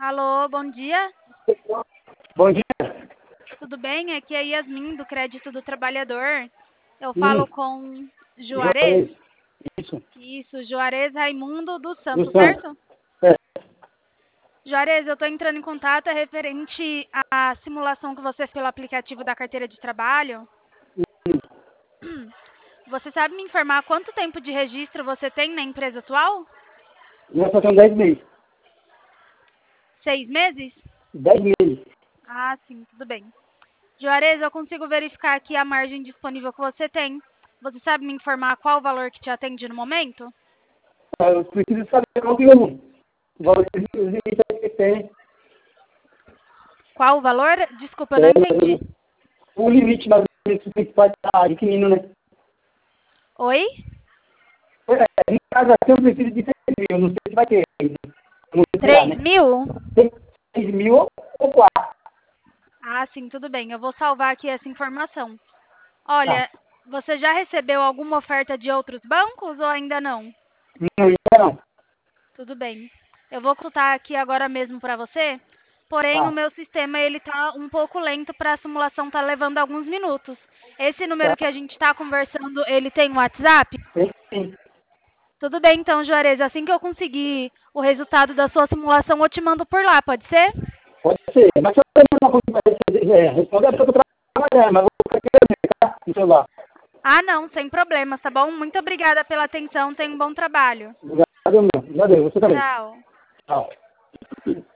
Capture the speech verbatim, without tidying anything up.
Alô, bom dia. Bom dia. Tudo bem? Aqui é Yasmin, do Crédito do Trabalhador. Eu falo Hum, com Juarez? Juarez. Isso. Isso, Juarez Raimundo dos Do Santos, Santos. certo? É. Juarez, eu estou entrando em contato é referente à simulação que você fez pelo aplicativo da carteira de trabalho. Hum, Você sabe me informar quanto tempo de registro você tem na empresa atual? Nós só temos dez meses. Seis meses? Dez meses. Ah, sim, tudo bem. Juarez, eu consigo verificar aqui a margem disponível que você tem. Você sabe me informar qual o valor que te atende no momento? Ah, Eu preciso saber qual que é o valor de limite que tem. Qual o valor? Desculpa, eu não É, entendi. o limite mais ou menos que tem que estar adquirindo, né? Oi? É, no caso aqui eu preciso de seis mil. Não sei se vai ter ainda. Vamos esperar, Três né? mil? Seis mil ou quatro. Ah, sim, tudo bem. Eu vou salvar aqui essa informação. Tá. Olha, você já recebeu alguma oferta de outros bancos ou ainda não? Não, ainda não. Tudo bem. Eu vou consultar aqui agora mesmo para você, porém o Tá. meu sistema ele tá um pouco lento para a simulação tá levando alguns minutos. Esse número Tá. que a gente está conversando, ele tem um WhatsApp? Tem sim. Tudo bem então, Juarez. Assim que eu conseguir o resultado da sua simulação, eu te mando por lá, pode ser? Pode ser. Mas se eu tenho uma coisa para é, responder, é porque eu estou trabalhando, mas eu vou ficar aqui, tá? No celular. Ah, não, sem problemas, tá bom? Muito obrigada pela atenção, tenha um bom trabalho. Obrigado, meu. Obrigado, você também. Tchau. Tchau.